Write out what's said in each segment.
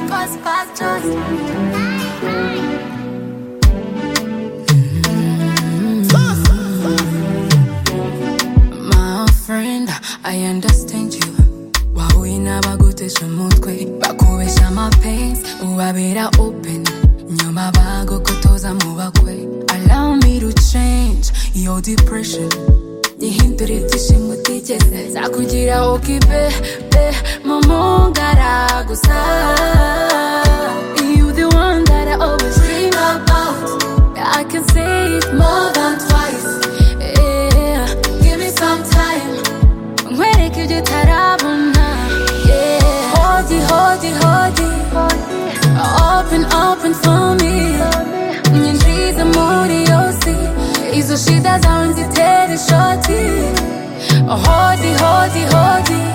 cause fast choice. My friend, I understand you. Wawe nabagutesha umutwe bakubesha amapains ubabera open nyuma bagukotoza mu bakwe. Allow me to change your depression, nihindure ibyishimo utigeze zakugira ukibe mumungara gusa. You the one that I always dream about. I can say it more than twice. Yeah, give me some time. Nkwereke ibyo utarabona. Yeah, hold it. Open for me. Nyinjiza muri yose. Izo shida zawe nzitere shoti. Hold it.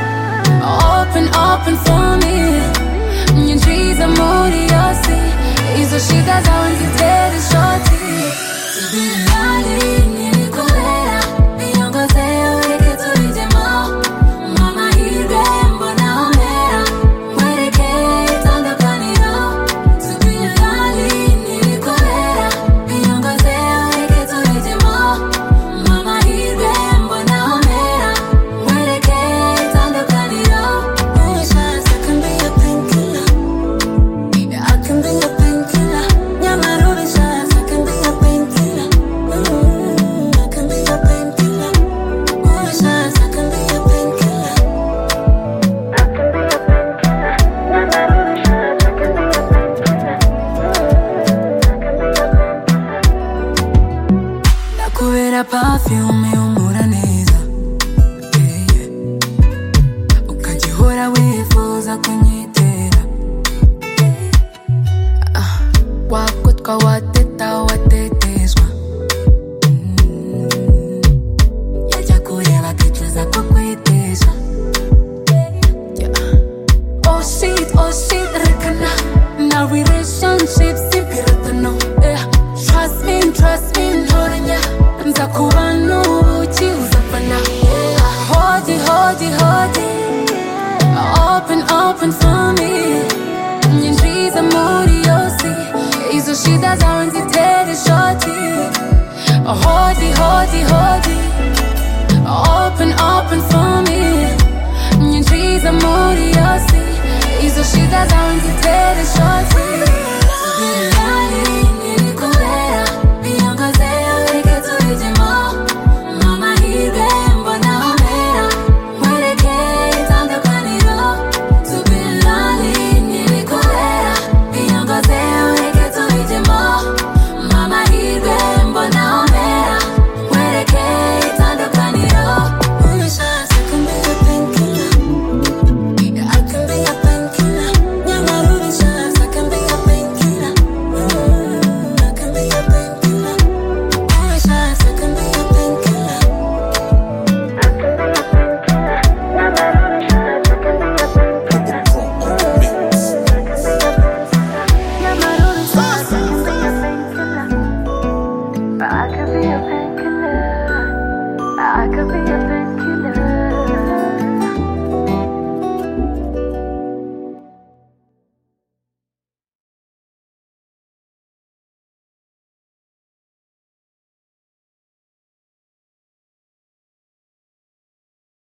Open for me. Nyinjiza muri yose. Izo shida zawe nzitere shoti. Tubirali nilikolera. Niyongoze ureke tubijemo. Mama hirwe mbona omera. Mwereke itandukaniro. Tubirali nilikolera. Niyongoze ureke tubijemo. Mama hirwe mbona omera. Mwereke itandukaniro. Wishes I can be a painkiller. I can be a painkiller. Nyamara wishes I can be a painkiller. I can be a painkiller. Wishes I can be a painkiller. Nyamara wishes I can be a painkiller. Nakubera perfume humura neza. Ukajihora wifuza kunyitera. Wakutwa watetezwa. Yajya kureba akicuza kukwiteza. Oh shit, rekana. Na relationships impiratano. Trust me, ntoranya. Nza kuba n'ubuki uzapfana. Hold it. Open for me. Nyinjiza muri yose. Izo shida zawe nzitere shoti. Hold it. Open for me. Nyinjiza muri yose. Izo shida zawe nzitere shoti. Tubirali